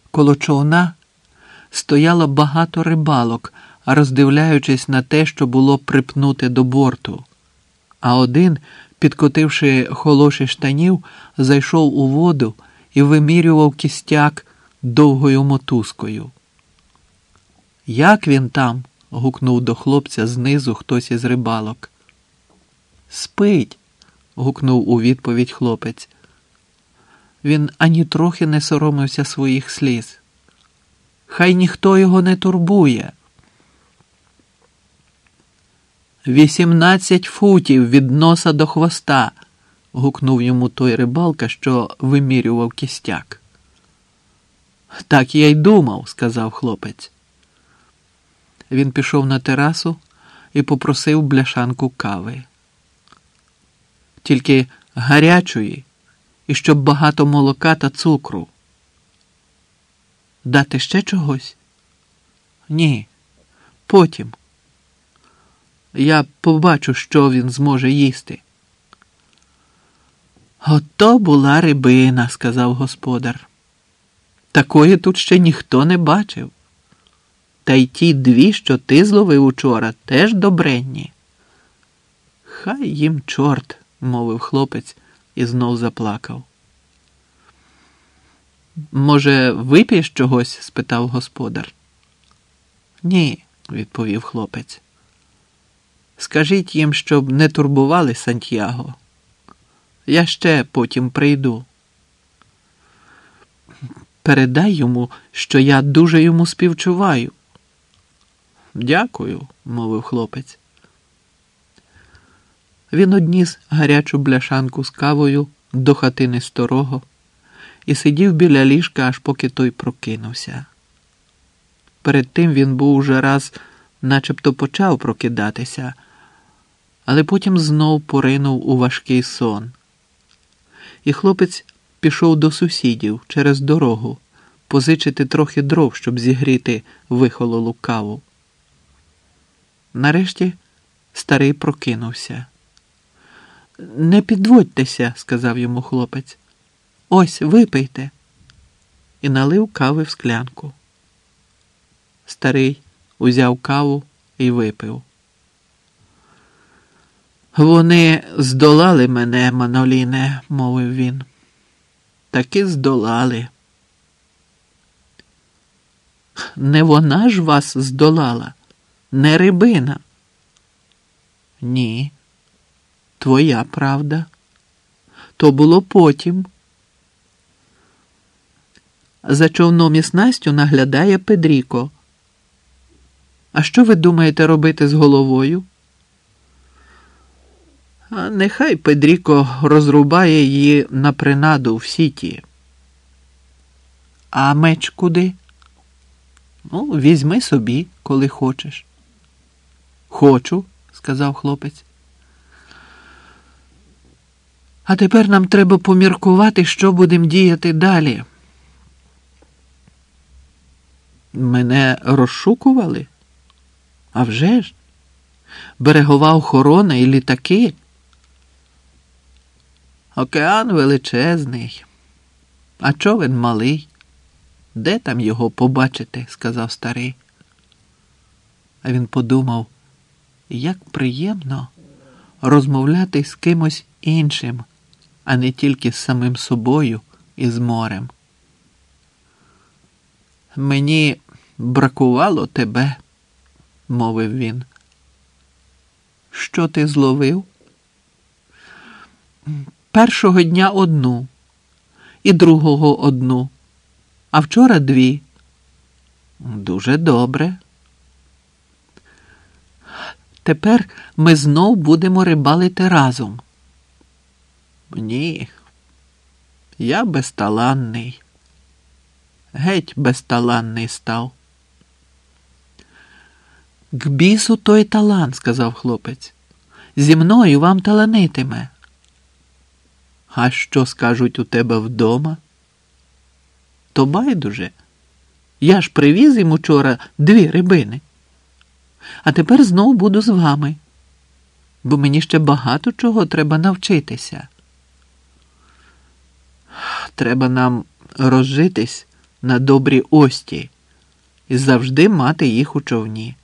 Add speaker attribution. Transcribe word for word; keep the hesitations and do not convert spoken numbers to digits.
Speaker 1: Коло човна стояло багато рибалок, роздивляючись на те, що було припнуте до борту. А один, підкотивши холоші штанів, зайшов у воду і вимірював кістяк довгою мотузкою. «Як він там?» – гукнув до хлопця знизу хтось із рибалок. «Спить!» – гукнув у відповідь хлопець. Він ані трохи не соромився своїх сліз. «Хай ніхто його не турбує!» «Вісімнадцять футів від носа до хвоста!» – гукнув йому той рибалка, що вимірював кістяк. «Так я й думав», – сказав хлопець. Він пішов на терасу і попросив бляшанку кави. Тільки гарячої, і щоб багато молока та цукру. «Дати ще чогось?» «Ні, потім. Я побачу, що він зможе їсти». «Ото була рибина», – сказав господар. «Такої тут ще ніхто не бачив. Та й ті дві, що ти зловив учора, теж добренні». «Хай їм чорт», – мовив хлопець і знов заплакав. «Може, вип'єш чогось?» – спитав господар. «Ні», – відповів хлопець. «Скажіть їм, щоб не турбували Сантьяго. Я ще потім прийду». «Передай йому, що я дуже йому співчуваю». «Дякую», – мовив хлопець. Він одніс гарячу бляшанку з кавою до хатини старого і сидів біля ліжка, аж поки той прокинувся. Перед тим він був уже раз начебто почав прокидатися, але потім знов поринув у важкий сон. І хлопець пішов до сусідів через дорогу позичити трохи дров, щоб зігріти вихололу каву. Нарешті старий прокинувся. «Не підводьтеся», – сказав йому хлопець. «Ось, випийте». І налив кави в склянку. Старий узяв каву і випив. «Вони здолали мене, Маноліне», – мовив він. «Таки здолали». «Не вона ж вас здолала, не рибина». «Ні, твоя правда. То було потім». За човном і снастю наглядає Педріко. «А що ви думаєте робити з головою?» «А нехай Педріко розрубає її на принаду в сіті». «А меч куди?» «Ну, візьми собі, коли хочеш». «Хочу», – сказав хлопець. «А тепер нам треба поміркувати, що будемо діяти далі». «Мене розшукували? А вже ж? Берегова охорона і літаки?» «Океан величезний, а човен малий. Де там його побачити?» – сказав старий. А він подумав, як приємно розмовляти з кимось іншим, а не тільки з самим собою і з морем. «Мені бракувало тебе», – мовив він. «Що ти зловив?» «Першого дня одну, і другого одну, а вчора дві». «Дуже добре. Тепер ми знов будемо рибалити разом». «Ні, я безталанний. Геть безталанний став». «К бісу той талант», – сказав хлопець. «Зі мною вам таланитиме». «А що скажуть у тебе вдома?» «То байдуже. Я ж привіз їм учора дві рибини. А тепер знов буду з вами, бо мені ще багато чого треба навчитися». «Треба нам розжитись на добрі ості і завжди мати їх у човні.